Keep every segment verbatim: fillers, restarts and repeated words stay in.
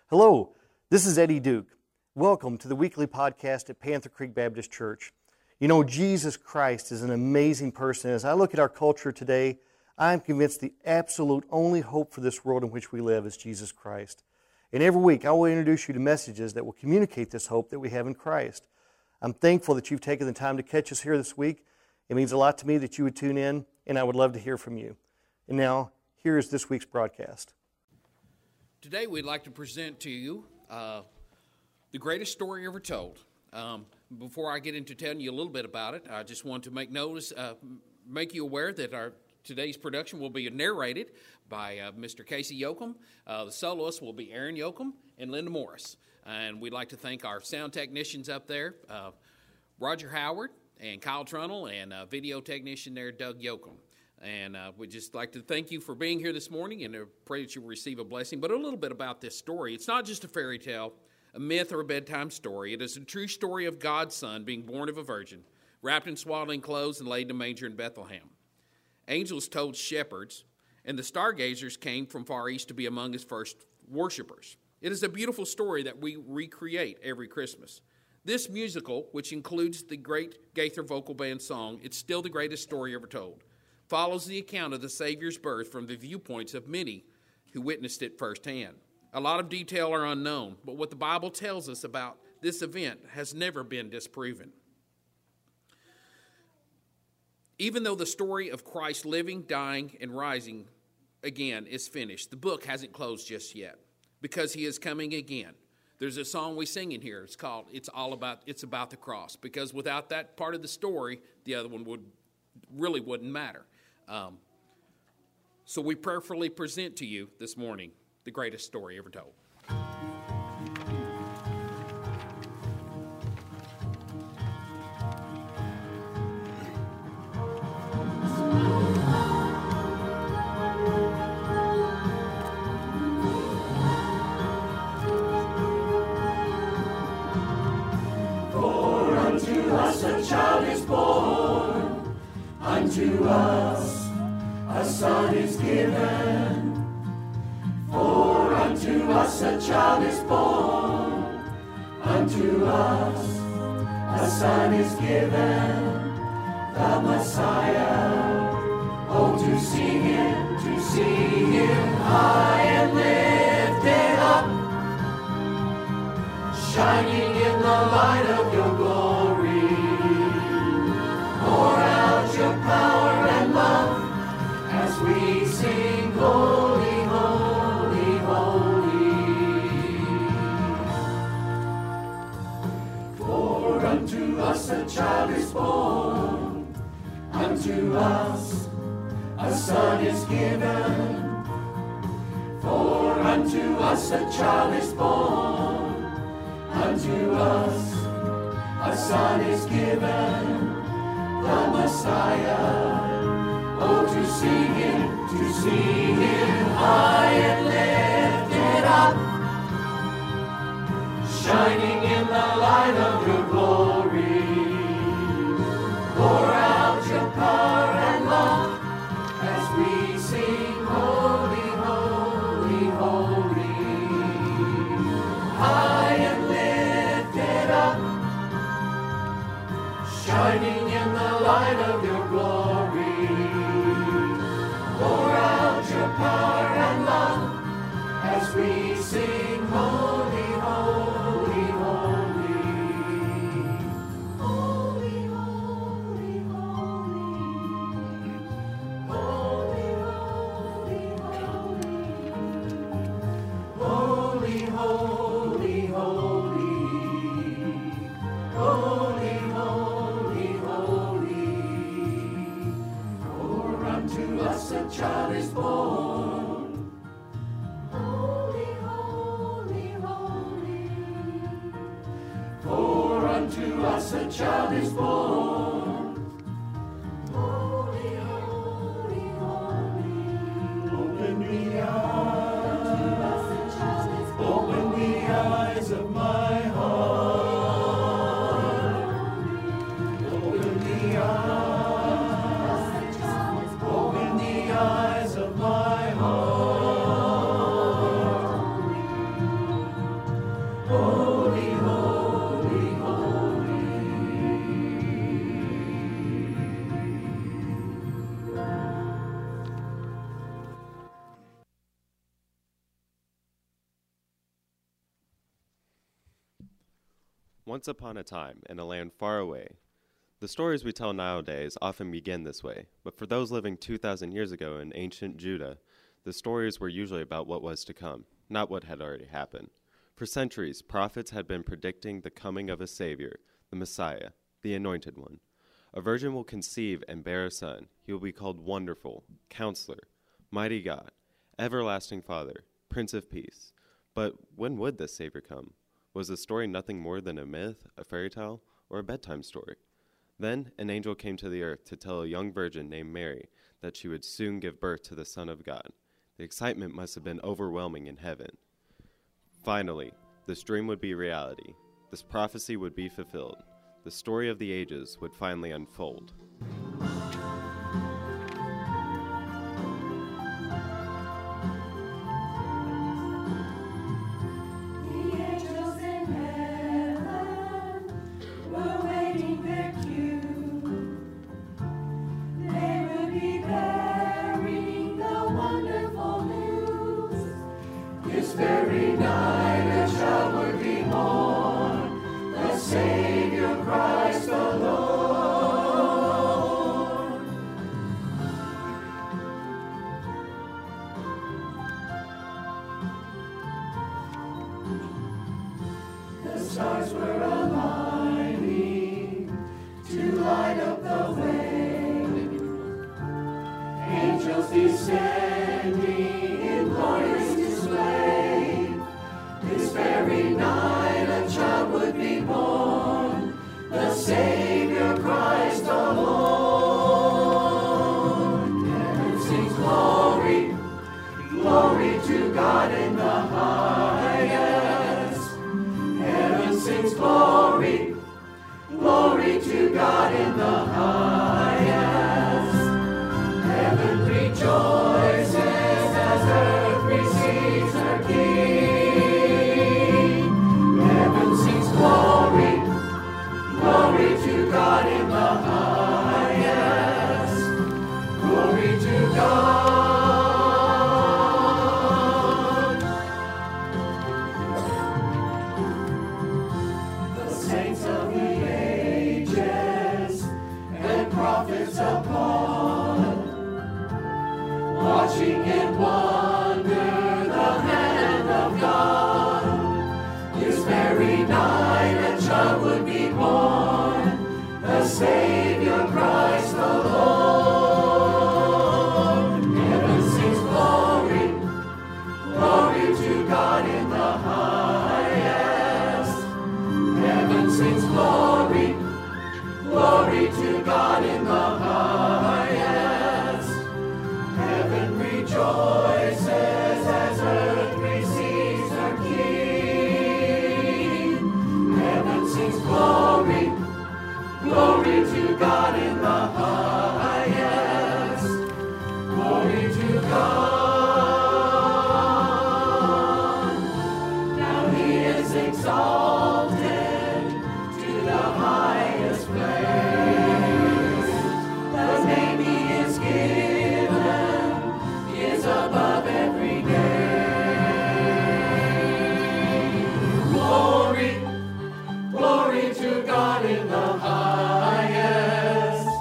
Hello, this is Eddie Duke. Welcome to the weekly podcast at Panther Creek Baptist Church. You know, Jesus Christ is an amazing person. As I look at our culture today, I'm convinced the absolute only hope for this world in which we live is Jesus Christ. And every week, I will introduce you to messages that will communicate this hope that we have in Christ. I'm thankful that you've taken the time to catch us here this week. It means a lot to me that you would tune in, and I would love to hear from you. And now, here is this week's broadcast. Today we'd like to present to you uh, the greatest story ever told. Um, before I get into telling you a little bit about it, I just want to make notice, uh, make you aware that our today's production will be narrated by uh, Mister Casey Yoakum. Uh, the soloists will be Aaron Yoakum and Linda Morris. And we'd like to thank our sound technicians up there, uh, Roger Howard and Kyle Trunnell, and uh, video technician there, Doug Yoakum. And uh, we'd just like to thank you for being here this morning and pray that you receive a blessing. But a little bit about this story. It's not just a fairy tale, a myth, or a bedtime story. It is a true story of God's Son being born of a virgin, wrapped in swaddling clothes and laid in a manger in Bethlehem. Angels told shepherds, and the stargazers came from far east to be among his first worshipers. It is a beautiful story that we recreate every Christmas. This musical, which includes the great Gaither Vocal Band song, It's Still the Greatest Story Ever Told, follows the account of the Savior's birth from the viewpoints of many who witnessed it firsthand. A lot of detail are unknown, but what the Bible tells us about this event has never been disproven. Even though the story of Christ living, dying, and rising again is finished, the book hasn't closed just yet, because he is coming again. There's a song we sing in here. It's called It's All About It's About the Cross, because without that part of the story, the other one would really wouldn't matter. Um, so we prayerfully present to you this morning the greatest story ever told. For unto us a child is born, unto us a son is given. For unto us a child is born, unto us a son is given, the Messiah. Oh, to see him, to see him high and lifted up, shining in the light of your glory. Pour out your power and love as we sing, holy, holy, holy. For unto us a child is born, unto us a son is given. For unto us a child is born, unto us a son is given, the Messiah. Oh, to see him, to see him high and lifted up, shining in the light of your glory. Pour out your power and love as we sing, holy, holy, holy. High and lifted up, shining in the light of your glory. Pour out your power and love as we sing, holy, holy, holy. Holy, holy, holy. Holy, holy, holy. Holy, holy, holy. Holy, holy, holy. For unto us a child is born. Holy, holy, holy. For unto us a child is born. Holy, holy, holy. Open the eyes, open the eyes of my heart. Open the eyes, open the eyes of my heart. Once upon a time, in a land far away. The stories we tell nowadays often begin this way, but for those living two thousand years ago in ancient Judah, the stories were usually about what was to come, not what had already happened. For centuries, prophets had been predicting the coming of a Savior, the Messiah, the Anointed One. A virgin will conceive and bear a son. He will be called Wonderful, Counselor, Mighty God, Everlasting Father, Prince of Peace. But when would this Savior come? Was the story nothing more than a myth, a fairy tale, or a bedtime story? Then an angel came to the earth to tell a young virgin named Mary that she would soon give birth to the Son of God. The excitement must have been overwhelming in heaven. Finally, this dream would be reality. This prophecy would be fulfilled. The story of the ages would finally unfold. Stars were aligning to light up the way. Angels descending in glorious display. This very night a child would be born, the Savior Christ alone. Heaven sings glory, glory to God in the highest. Heaven sings glory, glory to God in the highest. Heaven rejoices as earth receives her King. Heaven sings glory, glory to God in the highest. Glory to God. Watching in wonder the hand of God. This very night a child would be born, the Savior Christ alone. Heaven sings glory, glory to God in the highest. Heaven sings glory, glory to God in the highest. Heaven rejoices as earth receives her King. Heaven sings glory, glory to God in the highest. Glory to God. Now he is exalted to the highest place. The name he is given is above every name. Glory, glory to God in the highest.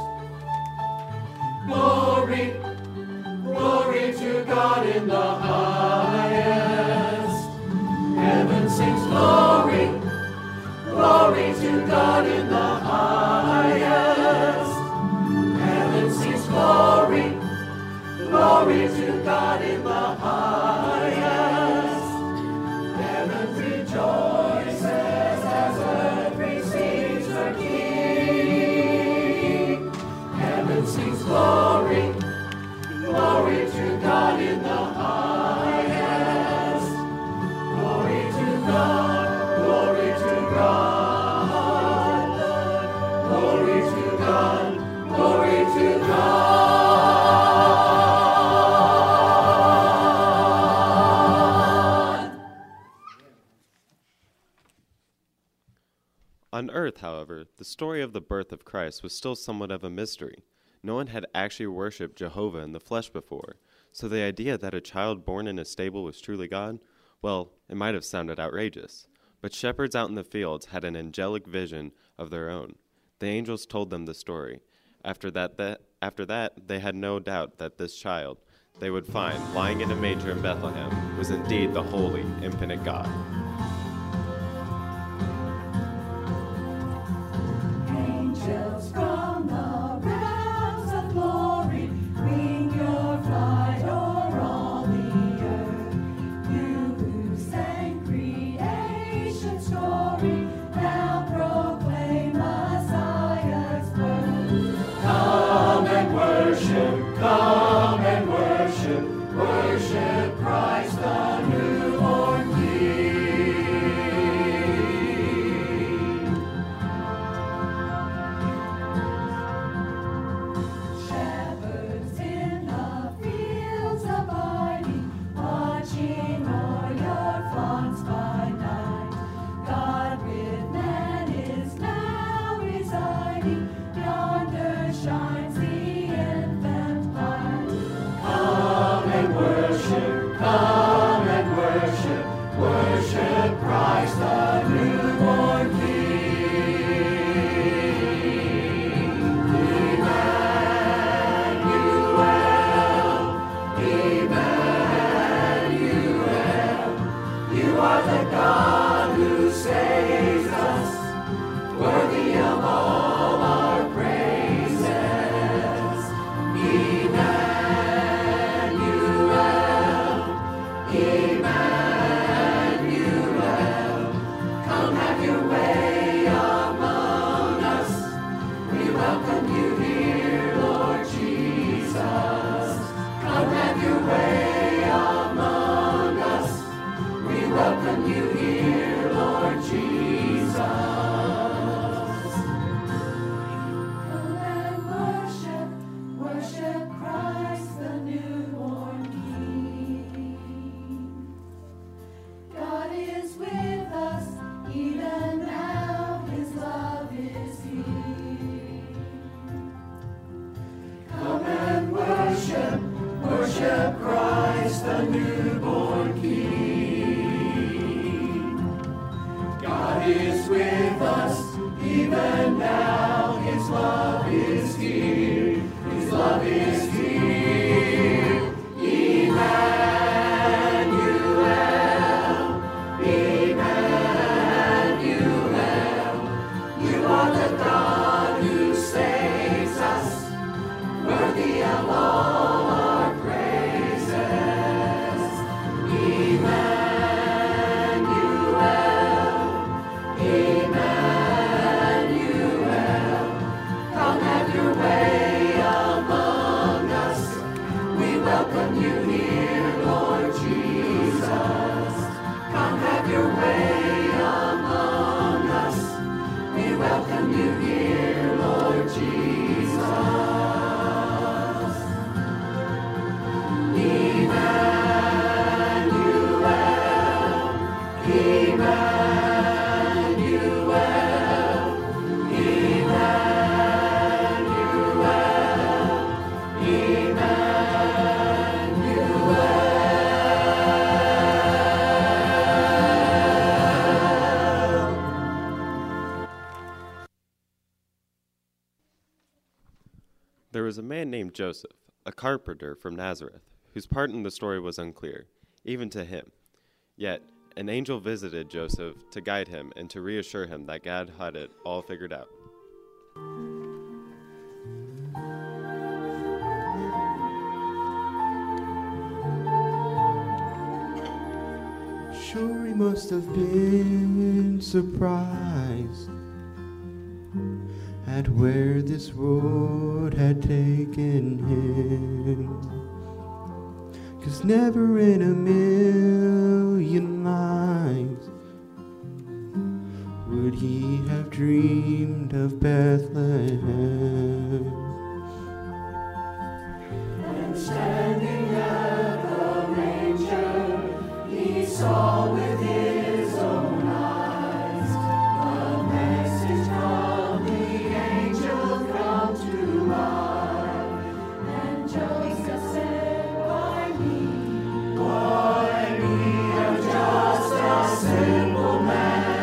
Glory, glory to God in the highest. Heaven sings glory, glory to God in the highest. Heaven sings glory, glory to God in the highest. Heaven rejoices as earth receives her King. Heaven sings glory, glory to God in the highest. Glory to God, glory to God. Glory to God, glory to God. On earth, however, the story of the birth of Christ was still somewhat of a mystery. No one had actually worshipped Jehovah in the flesh before, so the idea that a child born in a stable was truly God, well, it might have sounded outrageous. But shepherds out in the fields had an angelic vision of their own. The angels told them the story. After that, that, after that, they had no doubt that this child they would find lying in a manger in Bethlehem was indeed the holy, infinite God. Angels from the realms of glory, wing your flight o'er all the earth. You who sang creation's story, now proclaim Messiah's birth. Come and worship, come and worship, worship Christ the newborn King. Shepherds in the fields abiding, watching o'er your flocks by night. God with man is now residing, yonder shines the infant light. Come and worship, come and worship, worship Christ the newborn King. Emmanuel, Emmanuel, you are the God who saves us, worthy of all our praises. Emmanuel, Emmanuel, come have your way among us. We welcome you here, Lord Jesus. Come have your way among us. We welcome you here, Lord Jesus. Come and worship, worship Christ the newborn King. God is with us, even now his love is here. Come and worship, worship Christ the newborn King. God is with us, even now his love is here. His love is here. Emmanuel, Emmanuel, you are the God who saves us, worthy of all our praises. Emmanuel, Emmanuel, come have your way among us. We welcome you here, Lord Jesus. Come have your way among us. We welcome you here, Lord Jesus. Emmanuel, Emmanuel, Emmanuel, Emmanuel. There was a man named Joseph, a carpenter from Nazareth, whose part in the story was unclear, even to him. Yet, an angel visited Joseph to guide him and to reassure him that God had it all figured out. Sure, he must have been surprised at where this road had taken him. 'Cause never in a million lives would he have dreamed of Bethlehem. And standing at the manger, he saw with his own eyes the message from the angel come to life. And Joseph said, why me? Why me? I'm just a simple man.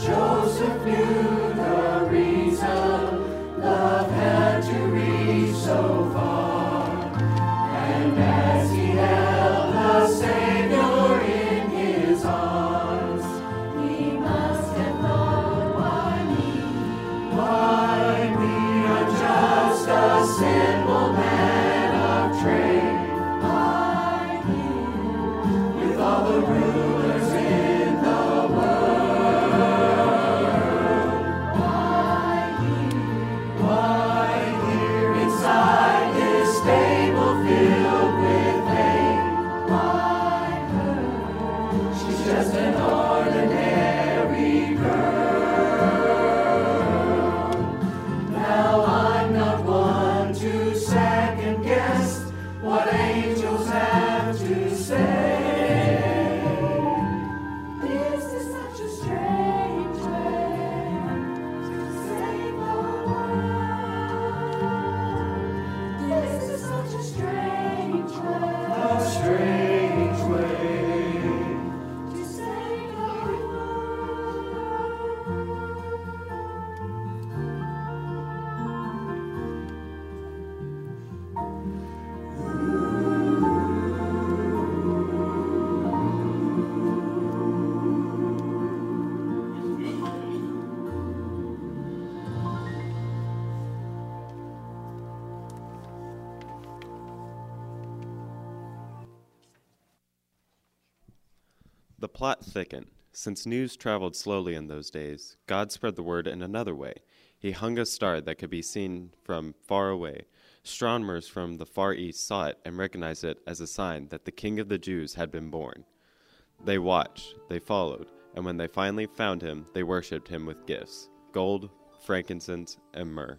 Joseph knew the reason love had to reach so far, and as he held the Savior in his arms, he must have known why me, why me, I'm just a simple man of trade, why him, with all the rulers in the world. Just an ordinary girl. Now I'm not one to second guess what angels have to say. This is such a strange way to save the world. This is such a strange way. A strange way. The plot thickened. Since news traveled slowly in those days, God spread the word in another way. He hung a star that could be seen from far away. Astronomers from the Far East saw it and recognized it as a sign that the King of the Jews had been born. They watched, they followed, and when they finally found him, they worshipped him with gifts, gold, frankincense, and myrrh.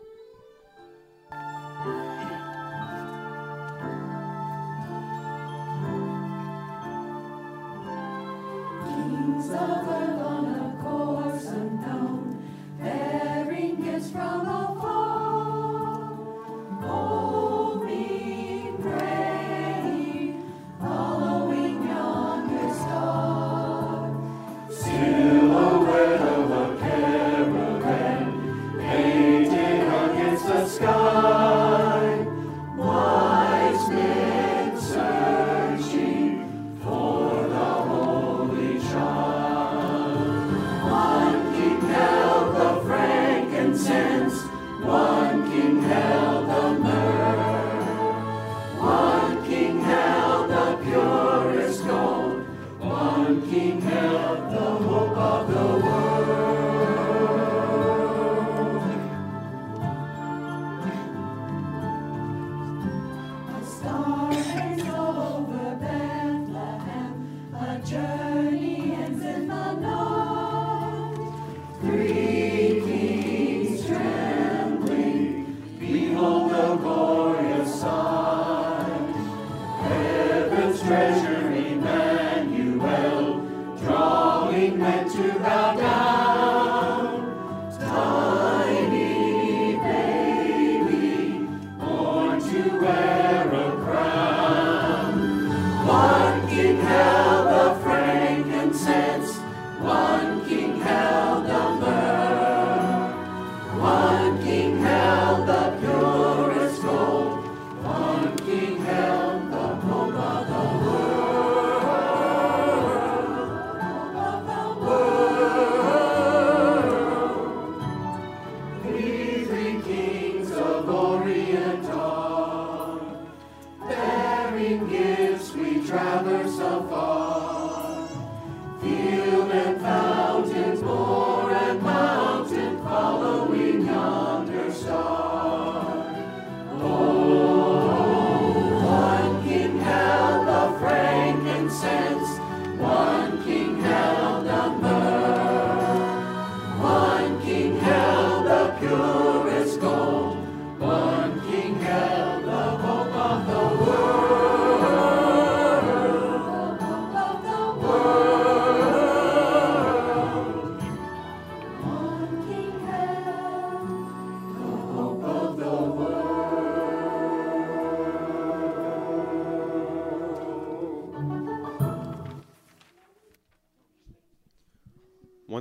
Kings of earth on a course unknown, bearing gifts from afar. Hold me, pray, following yonder star. Silhouette of a caravan, painted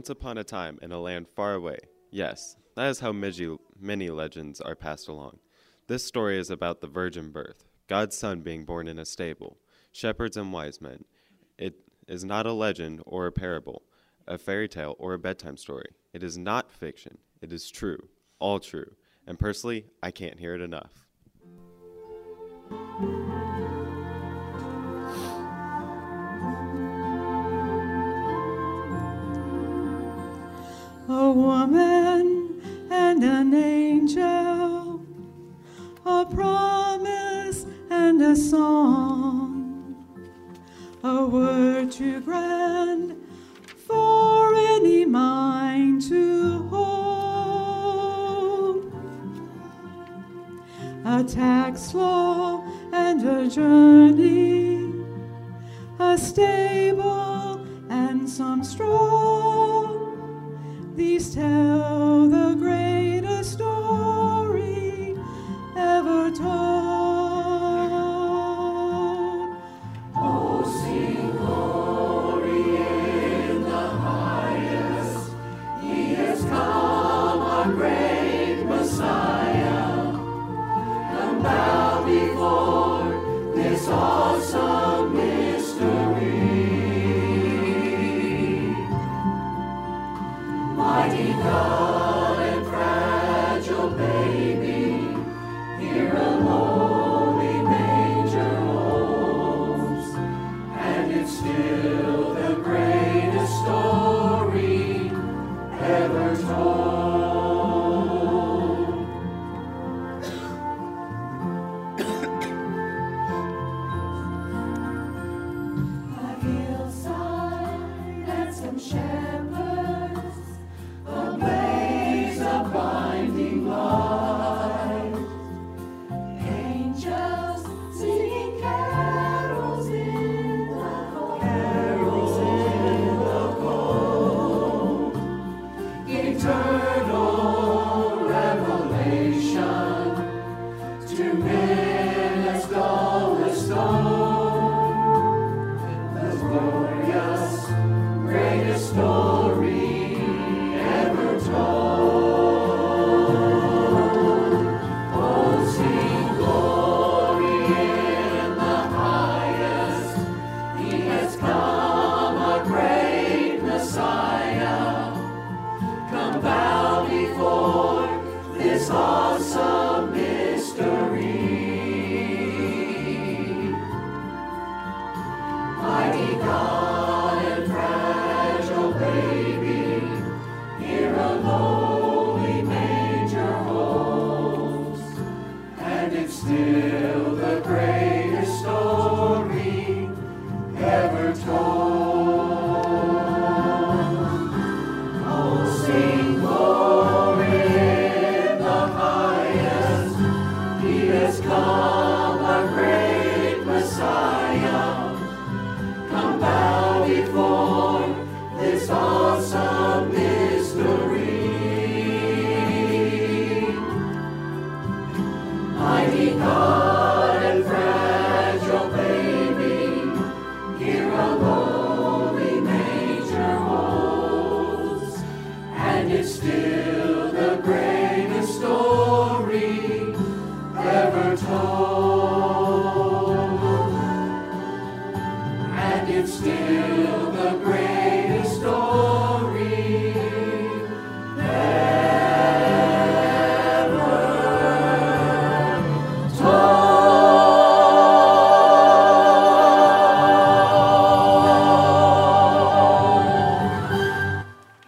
Once upon a time, in a land far away. Yes, that is how many, many legends are passed along. This story is about the virgin birth, God's Son being born in a stable, shepherds and wise men. It is not a legend or a parable, a fairy tale or a bedtime story. It is not fiction. It is true, all true. And personally, I can't hear it enough. A woman and an angel, a promise and a song, a word too grand for any mind to hold, a tax law and a journey, a stable and some straw. These tell the greatest story ever told. Oh, sing glory in the highest. He has come, our great Messiah. Come bow before this awesome mystery. Mighty God and fragile baby, here a lowly manger holds, and it's still the greatest story ever told. A hillside and some shepherds, a blaze of blinding light, angels singing carols in the cold, carols in the cold, eternal revelation to men as dull as stone, the glorious greatest story ever told. Oh, sing glory in the highest. He has come, our great Messiah. Come bow before this awesome mystery. Mighty God and fragile baby, here a lowly manger holds, and it's still the greatest story ever told. Oh, sing glory in the highest. He has come, our great Messiah. Come bow before this awesome mystery. Mighty God and fragile baby, here a lowly manger holds, and it's still the greatest story ever told. And it's still the greatest story ever told.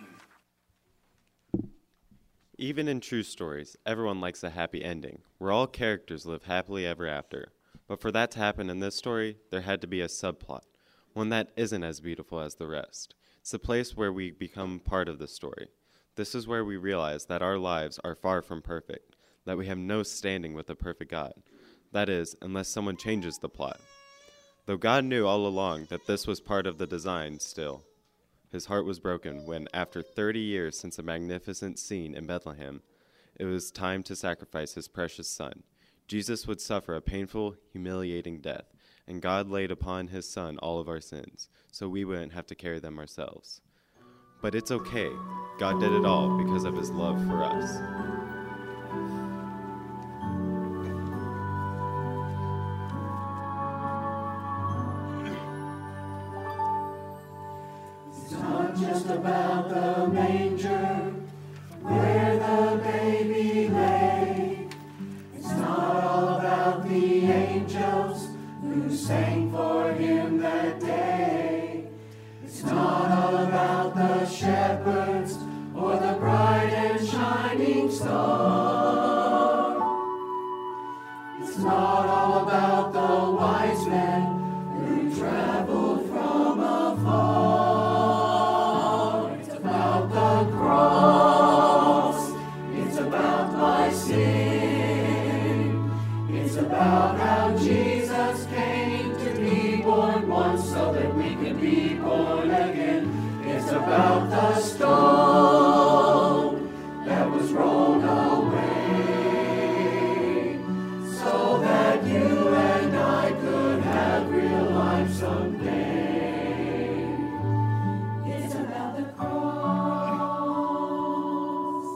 Even in true stories, everyone likes a happy ending, where all characters live happily ever after. But for that to happen in this story, there had to be a subplot, one that isn't as beautiful as the rest. It's the place where we become part of the story. This is where we realize that our lives are far from perfect, that we have no standing with a perfect God. That is, unless someone changes the plot. Though God knew all along that this was part of the design still, his heart was broken when, after thirty years since a magnificent scene in Bethlehem, it was time to sacrifice his precious son. Jesus would suffer a painful, humiliating death, and God laid upon his son all of our sins, so we wouldn't have to carry them ourselves. But it's okay. God did it all because of his love for us. It's not just about the manger where the baby lay. It's not all about the angels who sang for him that day. It's not all about the shepherds or the bright and shining star. It's not all about the wise men who traveled from afar. It's about the cross. It's about my sin. It's about how Jesus came to be born once so that we can be born again. It's about the stone that was rolled away so that you and I could have real life someday. It's about the cross.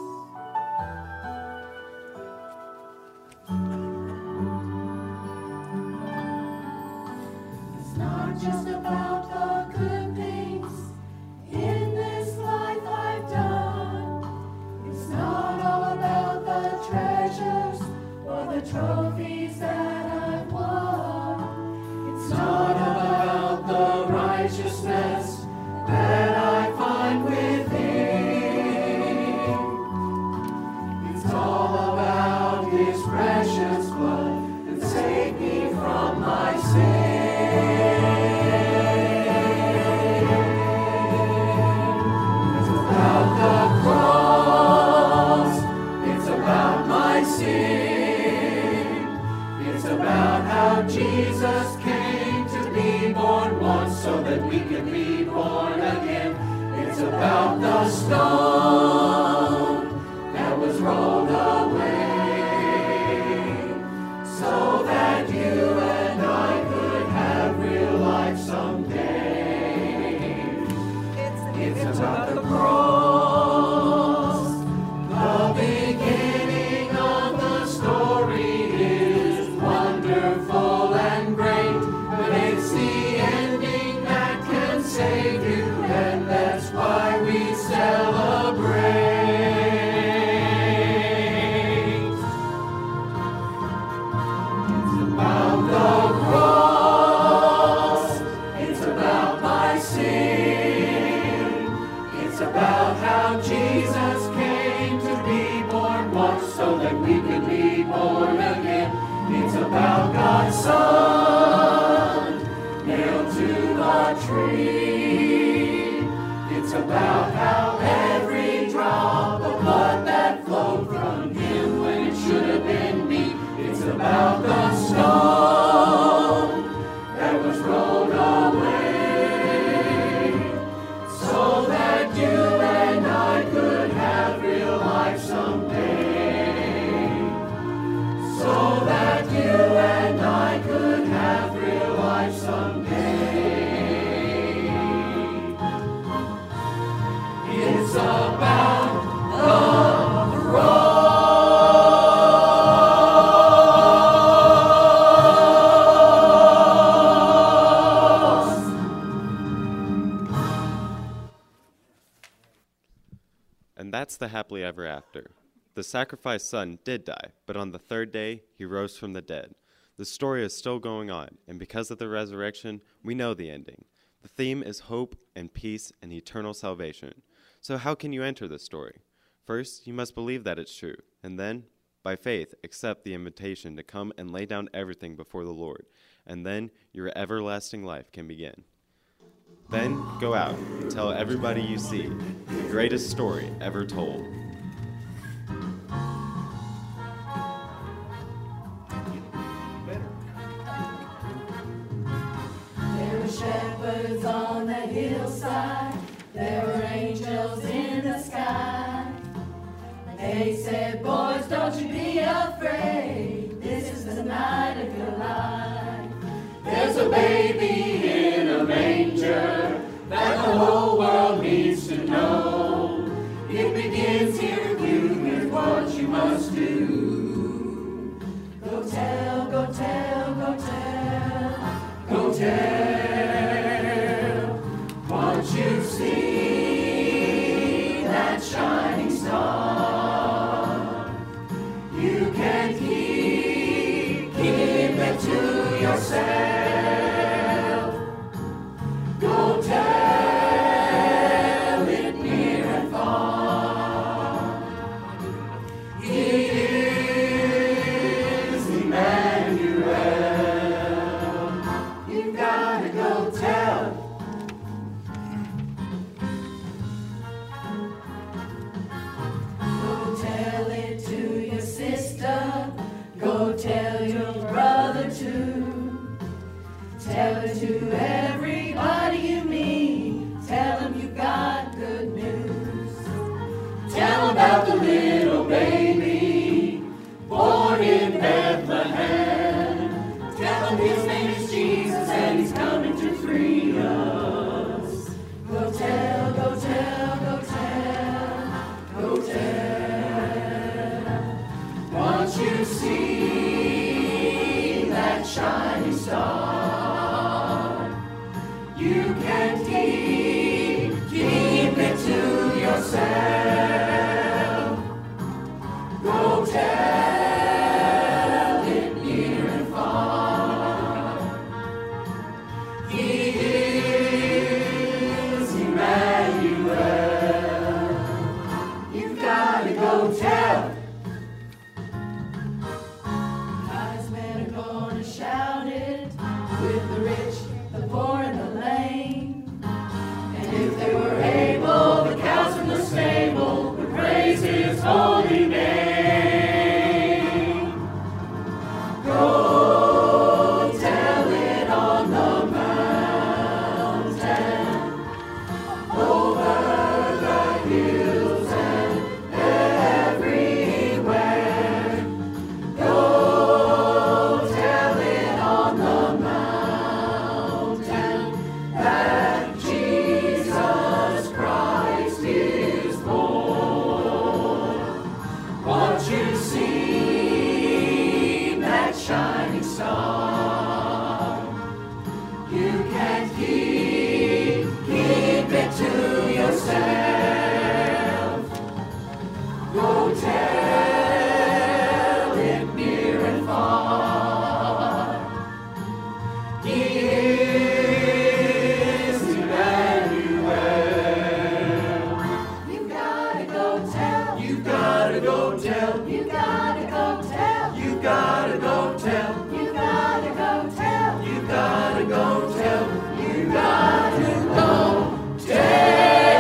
It's not just about the good things in this life I've done. It's not all about the treasures or the trophies that I've won. It's not about the righteousness that I find within. It's all about his precious blood that saved me from my sin. It's about the cross. It's about my sin. It's about how Jesus came to be born once so that we can be born again. It's about the stone that was rolled away so that you and I could have real life someday. It's about the cross. The beginning of the story is wonderful and great, but it's the ending that can save you, and that's why we celebrate. It's about the cross. It's about my sin. It's about how Jesus came to be born once so that we could be born again. It's about God's Son nailed to a tree. It's about how every drop of blood that flowed from him when it should have been me. It's about the stone that was rolled away so that you and I could have real life someday. So that you and I could have real life someday. It's about the cross. And that's the happily ever after. The sacrificed son did die, but on the third day he rose from the dead. The story is still going on, and because of the resurrection, we know the ending. The theme is hope and peace and eternal salvation. So how can you enter this story? First, you must believe that it's true, and then, by faith, accept the invitation to come and lay down everything before the Lord, and then your everlasting life can begin. Then go out and tell everybody you see the greatest story ever told. There were shepherds on the hillside. There were angels in the sky. They said, boys, don't you be afraid. This is the night of your life. There's a baby in a manger that the whole world needs to know. must do. Go tell, go tell, go tell, go tell what you've seen, that shining star. You can keep, keep it to yourself. Go tell it near and far. He is Emmanuel. You've got to go tell. Go tell it to your sister. Go tell your brother too. Tell it to everybody you meet. Tell them you got good news. Tell about the little baby born in Bethlehem. Tell them his name is Jesus and he's coming to free us. Go tell, go tell, go tell, go tell what you see, that shining star. You can keep, keep it to yourself. Go tell it near and far. He is Emmanuel. You've got to go tell. Wise men are gonna shout it with the rich, the poor, and the lame. And if they were able, the cows from the stable would praise his holy name. Go tell it on the mountain, over the hills and everywhere. Go tell it on the mountain that Jesus Christ is born. What you see, that shining star. You can keep, keep it to yourself. Go tell it near and far. He is Emmanuel. You gotta go tell. You gotta go tell. You gotta go tell. You gotta go tell. You gotta go tell. You gotta go tell. You gotta go tell.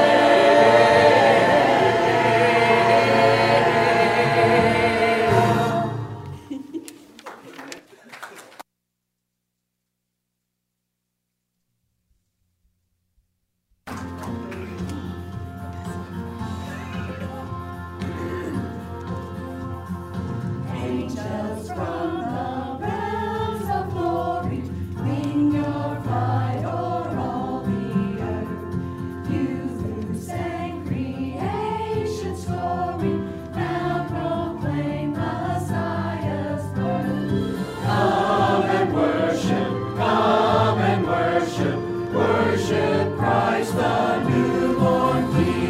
Angels from the realms of glory, wing your flight o'er all the earth. You who sang creation's story, now proclaim Messiah's birth. Come and worship, come and worship, worship Christ the newborn King.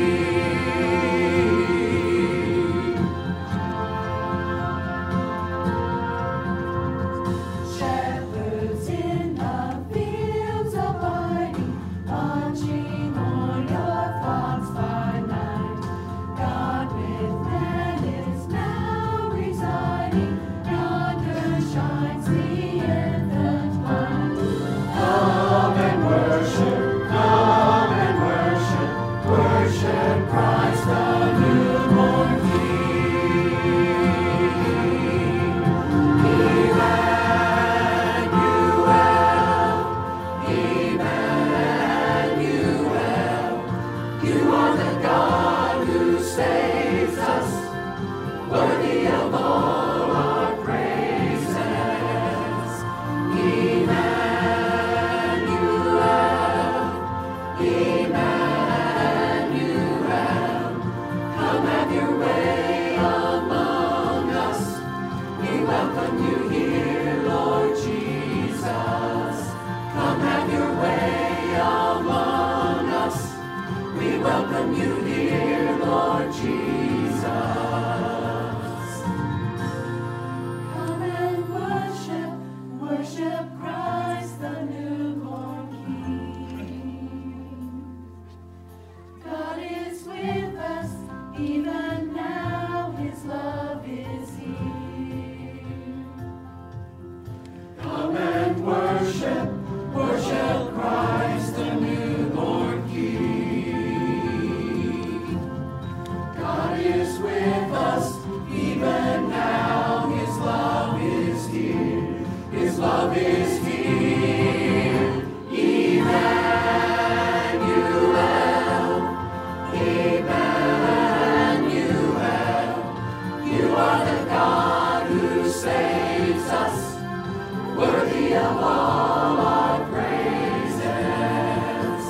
Shepherds in the fields abiding, watching o'er your flocks by night. God with man is now residing, yonder shines the infant light. Come and worship, come and worship, worship Christ the newborn King. Emmanuel, you are the God who saves us, worthy of all our praises. Emmanuel, Emmanuel, come have your way among Jesus. Come and worship, worship Christ the newborn King. God is with us, even now His love is here. Come and worship, worship Christ the newborn King. God is with us, even now His love is here. His love is here. Emmanuel, Emmanuel, you are the God who saves us, worthy of all our praises.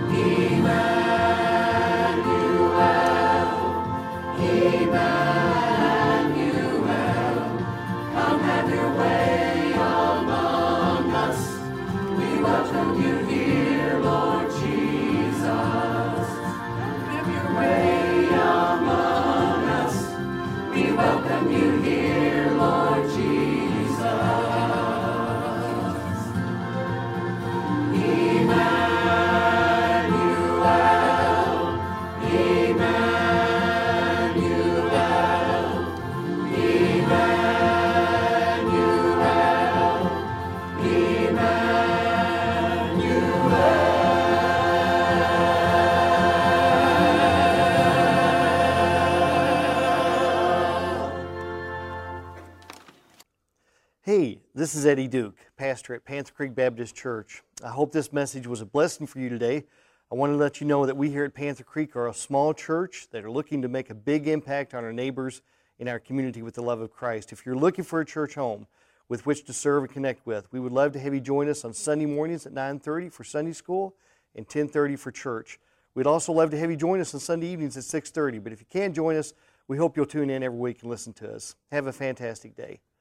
Emmanuel, Emmanuel, come have your way among us. We welcome you here, Lord Jesus. Have your way among us. We welcome you here, Lord Jesus. Emmanuel, Emmanuel, Emmanuel, Hey, this is Eddie Duke, pastor at Panther Creek Baptist Church. I hope this message was a blessing for you today. I want to let you know that we here at Panther Creek are a small church that are looking to make a big impact on our neighbors in our community with the love of Christ. If you're looking for a church home with which to serve and connect with, we would love to have you join us on Sunday mornings at nine thirty for Sunday school and ten thirty for church. We'd also love to have you join us on Sunday evenings at six thirty, but if you can't join us, we hope you'll tune in every week and listen to us. Have a fantastic day.